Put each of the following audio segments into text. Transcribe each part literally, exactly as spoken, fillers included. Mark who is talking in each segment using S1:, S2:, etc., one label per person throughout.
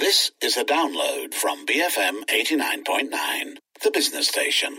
S1: This is a download from B F M eighty-nine point nine, the business station.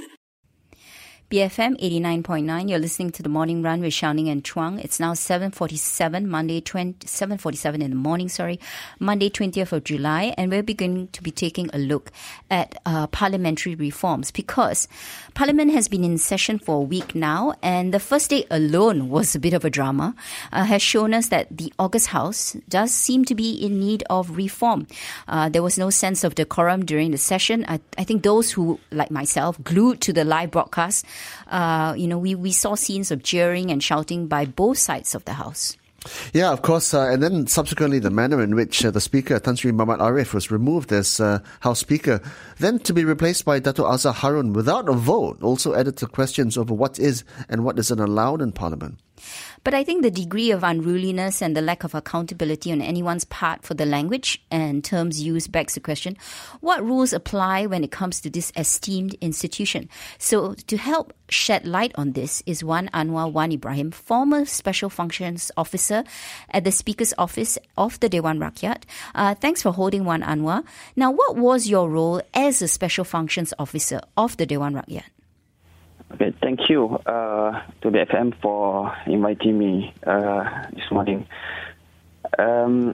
S2: B F M eighty-nine point nine, you're listening to The Morning Run with Xiaoning and Chuang. It's now seven forty-seven, Monday, twenty, seven forty-seven in the morning, sorry, Monday, twentieth of July, and we're beginning to be taking a look at uh, parliamentary reforms because Parliament has been in session for a week now, and the first day alone was a bit of a drama, uh, has shown us that the August House does seem to be in need of reform. Uh, there was no sense of decorum during the session. I, I think those who, like myself, glued to the live broadcast, Uh, you know, we, we saw scenes of jeering and shouting by both sides of the House.
S3: Yeah, of course. Uh, and then subsequently, the manner in which uh, the Speaker, Tan Sri Muhammad Arif, was removed as uh, House Speaker, then to be replaced by Dato' Azhar Harun without a vote, also added to questions over what is and what isn't allowed in Parliament.
S2: But I think the degree of unruliness and the lack of accountability on anyone's part for the language and terms used begs the question, what rules apply when it comes to this esteemed institution? So to help shed light on this is Wan Anwar Wan Ibrahim, former Special Functions Officer at the Speaker's Office of the Dewan Rakyat. Uh, thanks for holding, Wan Anwar. Now, what was your role as a Special Functions Officer of the Dewan Rakyat?
S4: Okay, thank you uh, to the F M for inviting me uh, this morning. Um,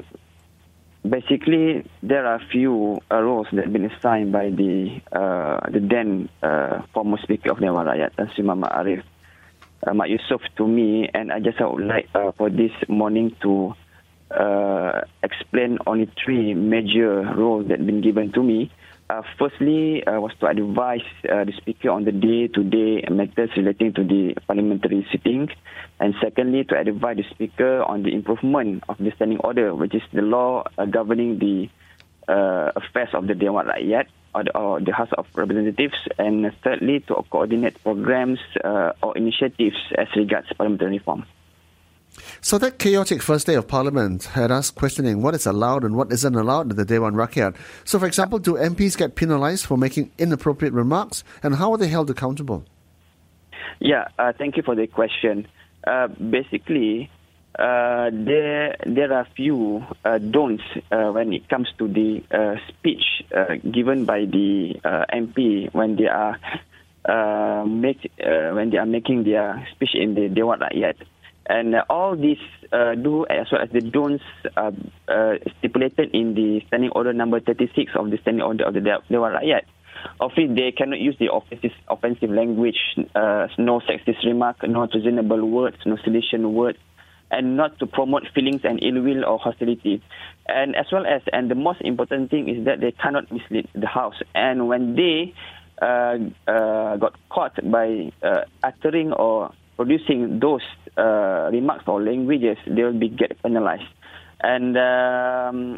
S4: basically, there are a few uh, roles that have been assigned by the uh, the then uh, former Speaker of Dewan Rakyat, Tan Sri Muhammad Arif, uh, Mak Yusof, to me, and I just would like uh, for this morning to uh, explain only three major roles that have been given to me. Uh, firstly, uh, was to advise uh, the Speaker on the day-to-day matters relating to the parliamentary sitting. And secondly, to advise the Speaker on the improvement of the standing order, which is the law uh, governing the uh, affairs of the Dewan Rakyat or the, or the House of Representatives. And thirdly, to coordinate programs uh, or initiatives as regards parliamentary reform.
S3: So that chaotic first day of Parliament had us questioning what is allowed and what isn't allowed in the Dewan Rakyat. So, for example, do M Ps get penalised for making inappropriate remarks? And how are they held accountable?
S4: Yeah, uh, thank you for the question. Uh, basically, uh, there there are few uh, don'ts uh, when it comes to the uh, speech uh, given by the uh, M P when they are uh, make uh, when they are making their speech in the Dewan Rakyat. And uh, all these uh, do, as well as the don'ts uh, uh, stipulated in the Standing Order number thirty-six of the Standing Order of the Dewan Rakyat. Of it, they cannot use the offensive, offensive language, uh, no sexist remark, no treasonable words, no seditious words, and not to promote feelings and ill will or hostility. And as well as, and the most important thing is that they cannot mislead the House. And when they uh, uh, got caught by uh, uttering or producing those uh, remarks or languages, they will be get penalized. And um,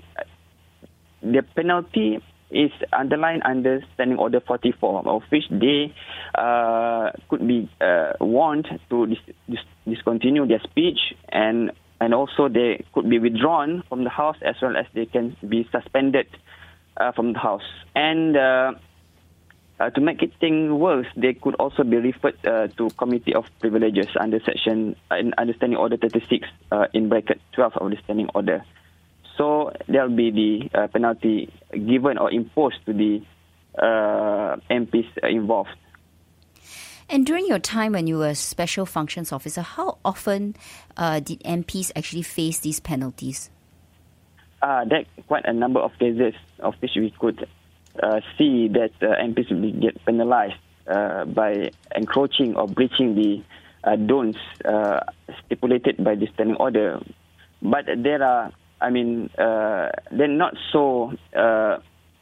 S4: the penalty is underlined under Standing Order forty-four, of which they uh, could be uh, warned to dis- dis- discontinue their speech, and and also they could be withdrawn from the House, as well as they can be suspended uh, from the House. And uh, Uh, to make it thing worse, they could also be referred uh, to Committee of Privileges under Section uh, under Standing Order thirty-six uh, in bracket twelve of the Standing Order. So there will be the uh, penalty given or imposed to the uh, M Ps involved.
S2: And during your time when you were Special Functions Officer, how often uh, did M Ps actually face these penalties?
S4: Uh, there are quite a number of cases of which we could Uh, see that uh, M Ps will get penalized uh, by encroaching or breaching the uh, don'ts uh, stipulated by the Standing Order. But there are, I mean, uh, they're not so uh,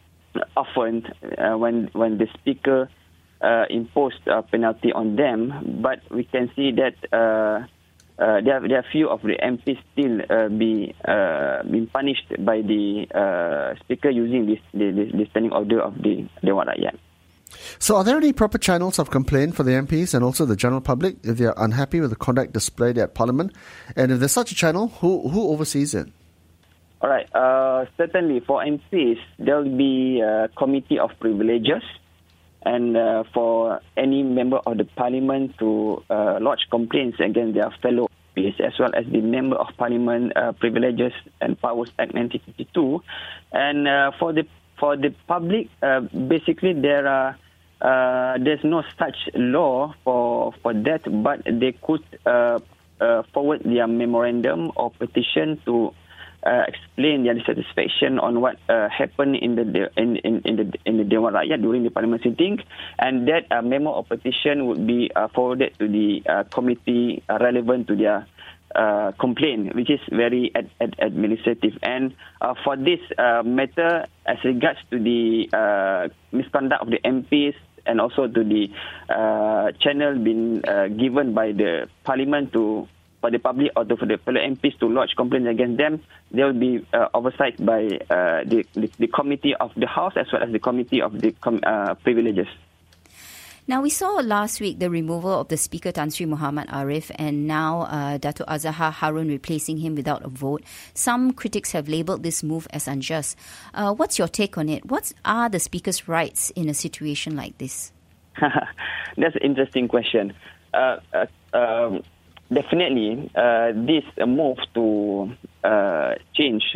S4: often uh, when when the Speaker uh, imposed a penalty on them. But we can see that uh, uh, there, are, there are few of the M Ps still uh, be uh, being punished by the uh, Speaker using this the, the Standing Order of the Dewan Rakyat.
S3: So are there any proper channels of complaint for the M Ps and also the general public if they are unhappy with the conduct displayed at Parliament? And if there's such a channel, who who oversees it?
S4: All right. Uh, certainly for M Ps, there will be a Committee of Privileges. And uh, for any member of the Parliament to uh, lodge complaints against their fellow Ps as well as the Member of Parliament uh, Privileges and Powers Act nineteen fifty-two. And uh, for the for the public, uh, basically there are uh, there's no such law for for that, but they could uh, uh, forward their memorandum or petition to Uh, explain their dissatisfaction on what uh, happened in the in in, in the in the Dewan Rakyat during the Parliament sitting, and that uh, memo or petition would be uh, forwarded to the uh, committee uh, relevant to their uh, complaint, which is very ad- ad- administrative. And uh, for this uh, matter, as regards to the uh, misconduct of the M Ps and also to the uh, channel being uh, given by the Parliament to for the public or to, for the fellow M Ps to lodge complaints against them, there will be uh, oversight by uh, the, the the committee of the House as well as the committee of the com- uh, privileges.
S2: Now, we saw last week the removal of the Speaker Tan Sri Muhammad Arif, and now uh, Dato' Azhar Harun replacing him without a vote. Some critics have labelled this move as unjust. Uh, what's your take on it? What are the Speaker's rights in a situation like this?
S4: That's an interesting question. Uh, uh, um, Definitely, uh, this move to uh, change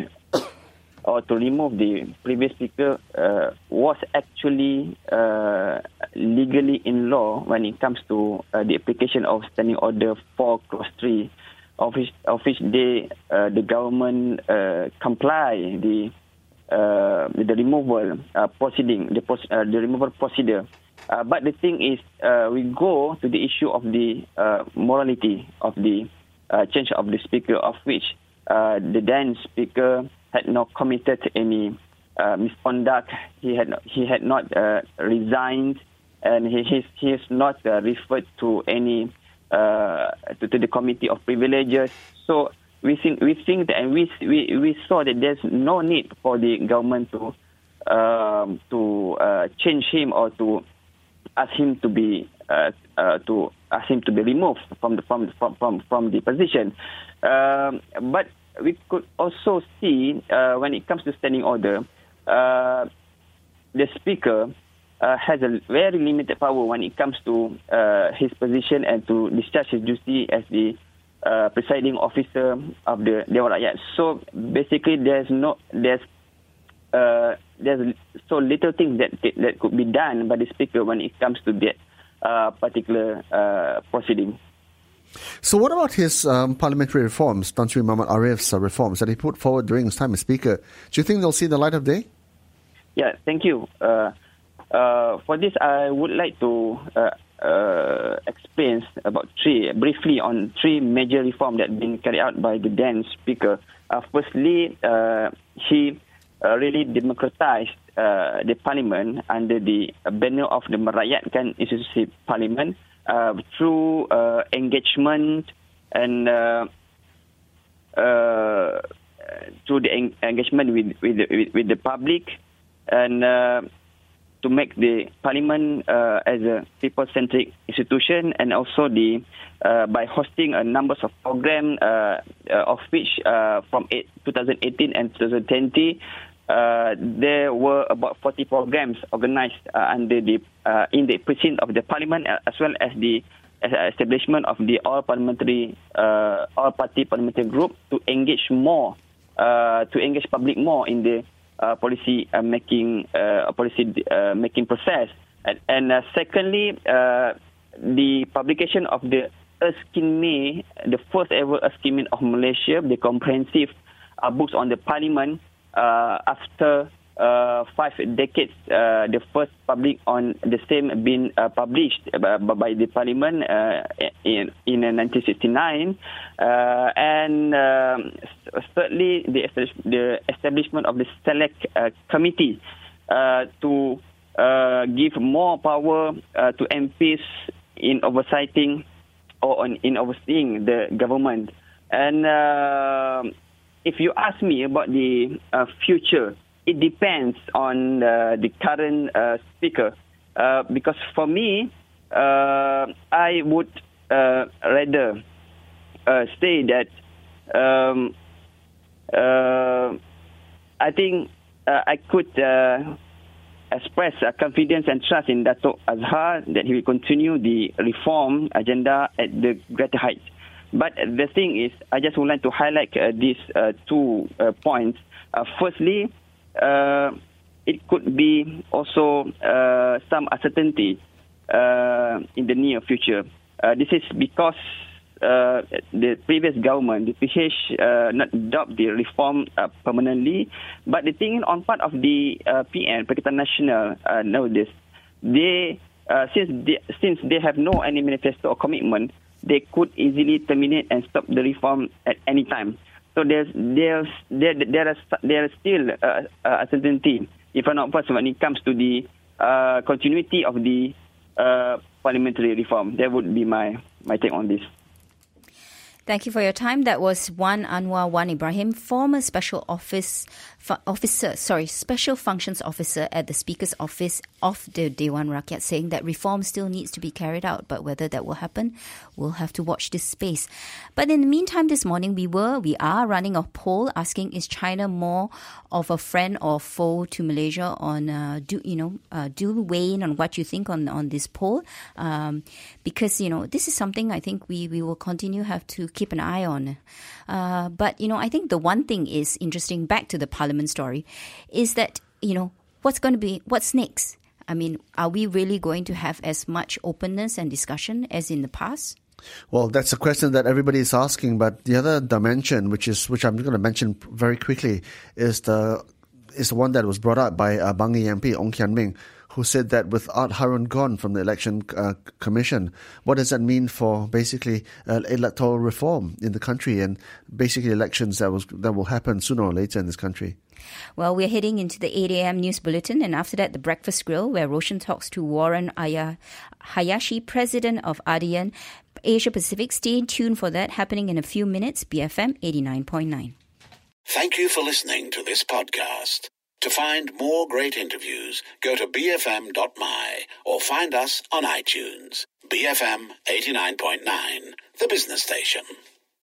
S4: or to remove the previous speaker uh, was actually uh, legally in law when it comes to uh, the application of Standing Order four Clause three, of which, of which they, uh, the government uh, comply the uh, the removal uh, proceeding, the, uh, the removal procedure. Uh, but the thing is, uh, we go to the issue of the uh, morality of the uh, change of the speaker, of which uh, the then speaker had not committed any uh, misconduct. He had he had not uh, resigned, and he he's, he is not uh, referred to any uh, to, to the committee of privileges. So we think we think that, and we we we saw that there's no need for the government to um, to uh, change him or to ask him to be uh, uh, to ask him to be removed from the from from from, from the position. Um, but we could also see uh, when it comes to standing order, uh, the speaker uh, has a very limited power when it comes to uh, his position and to discharge his duty as the uh, presiding officer of the Dewan Rakyat. So basically, there's no there's uh, there's so little things that that could be done by the speaker when it comes to that uh, particular uh, proceeding.
S3: So what about his um, parliamentary reforms, Tan Sri Muhammad Arif's uh, reforms that he put forward during his time as Speaker? Do you think they'll see the light of day?
S4: Yeah, thank you. Uh, uh, for this, I would like to uh, uh, explain about three, briefly on three major reforms that have been carried out by the then Speaker. Uh, firstly, uh, he uh, really democratized uh, the Parliament under the banner of the Merakyatkan Institusi Parliament, Uh, through uh, engagement and uh, uh, through the en- engagement with with the, with, with the public, and uh, to make the Parliament uh, as a people-centric institution, and also the uh, by hosting a numbers of programs, uh, uh, of which uh, from eight, twenty eighteen and twenty twenty. Uh, there were about forty programs organized uh, under the uh, in the precinct of the Parliament, uh, as well as the uh, establishment of the all parliamentary uh, all party parliamentary group to engage more uh, to engage public more in the uh, policy uh, making uh, policy uh, making process. And, and uh, secondly, uh, the publication of the Erskine, the first ever Erskine of Malaysia, the comprehensive uh, books on the Parliament. Uh, after uh, five decades, uh, the first public on the same been uh, published by, by the Parliament uh, in in nineteen sixty-nine, uh, and um, thirdly, the, the establishment of the Select uh, Committee uh, to uh, give more power uh, to M Ps in oversighting or on, in overseeing the government. And uh, if you ask me about the uh, future, it depends on uh, the current uh, speaker. Uh, because for me, uh, I would uh, rather uh, say that um, uh, I think uh, I could uh, express uh, confidence and trust in Dato' Azhar that he will continue the reform agenda at the greater heights. But the thing is, I just would like to highlight uh, these uh, two uh, points. Uh, firstly, uh, it could be also uh, some uncertainty uh, in the near future. Uh, this is because uh, the previous government, the P H, uh, not adopt the reform uh, permanently. But the thing on part of the uh, P N, Perikatan Nasional, uh, nowadays, they uh, since they, since they have no any manifesto or commitment, they could easily terminate and stop the reform at any time. So there's there's there there is there is still uh, uh, uncertainty, if I'm not wrong, when it comes to the uh, continuity of the uh, parliamentary reform. That would be my my take on this.
S2: Thank you for your time. That was Wan Anwar Wan Ibrahim, former special office fu- officer, sorry, special functions officer at the Speaker's office of the Dewan Rakyat, saying that reform still needs to be carried out, but whether that will happen, we'll have to watch this space. But in the meantime, this morning we were, we are running a poll asking: is China more of a friend or foe to Malaysia? On uh, do you know uh, do weigh in on what you think on on this poll, um, because you know this is something I think we we will continue have to keep an eye on. Uh, but, you know, I think the one thing is interesting, back to the Parliament story, is that, you know, what's going to be, what's next? I mean, are we really going to have as much openness and discussion as in the past?
S3: Well, that's a question that everybody is asking. But the other dimension, which is which I'm going to mention very quickly, is the is the one that was brought up by uh, Bangi M P Ong Kian Ming, who said that with Art Harun gone from the Election uh, Commission, what does that mean for basically uh, electoral reform in the country and basically elections that was that will happen sooner or later in this country?
S2: Well, we're heading into the eight a.m. news bulletin, and after that, the Breakfast Grill, where Roshan talks to Warren Aya- Hayashi, president of ASEAN Asia Pacific. Stay tuned for that, happening in a few minutes. B F M eighty-nine point nine.
S1: Thank you for listening to this podcast. To find more great interviews, go to b f m dot m y or find us on iTunes. B F M eighty-nine point nine, the business station.